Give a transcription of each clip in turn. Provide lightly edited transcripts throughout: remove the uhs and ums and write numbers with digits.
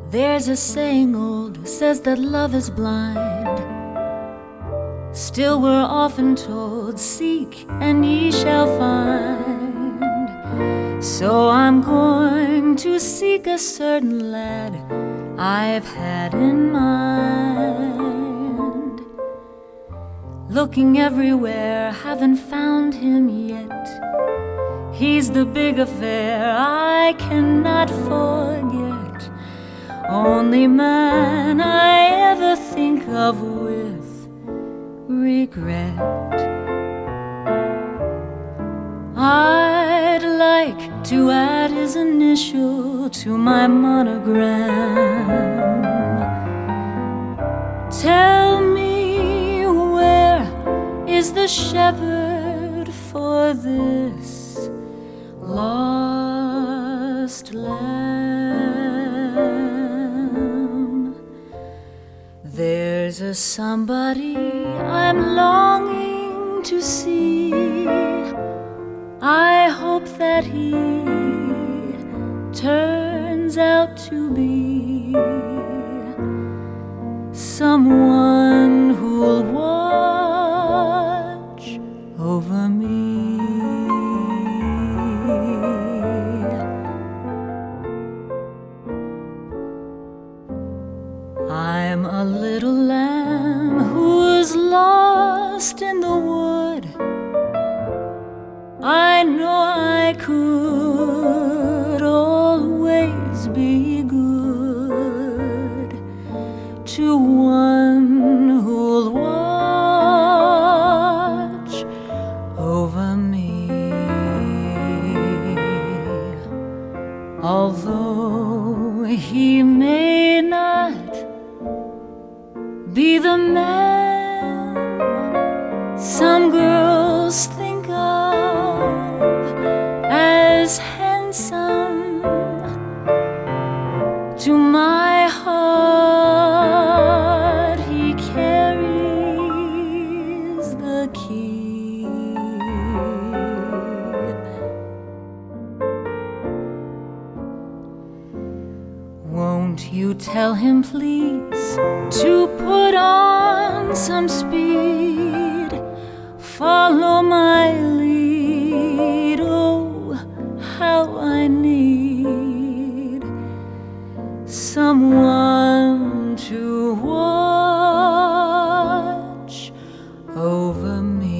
There's a saying old says that love is blind. Still we're often told, seek and ye shall find. So I'm going to seek a certain lad I've had in mind. Looking everywhere, haven't found him yet. He's the big affair I cannot forget. Only man I ever think of with regret. I'd like to add his initial to my monogram. Tell me, where is the shepherd for this lost lamb? There's a somebody I'm longing to see. I hope that he turns out to be someone who'll watch over me. I'm a little lamb who's lost in the wood. I know I could always be good to one who'll watch over me. Although he may not be the man some girls think of as handsome, to my heart he carries the key. Won't you tell him please to put on some speed, follow my lead? Oh, how I need someone to watch over me.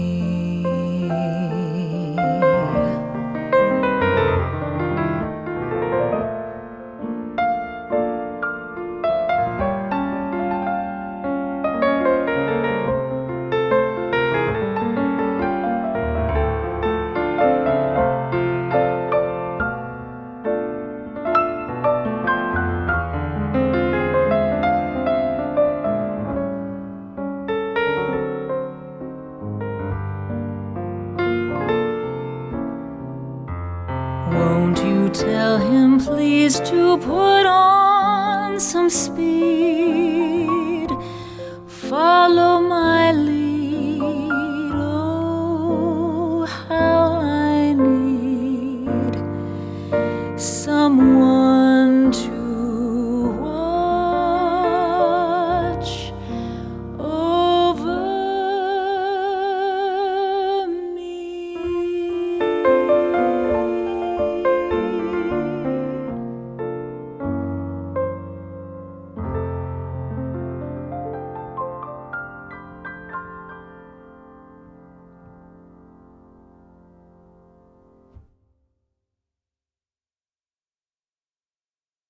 Won't you tell him please to put on some speed, follow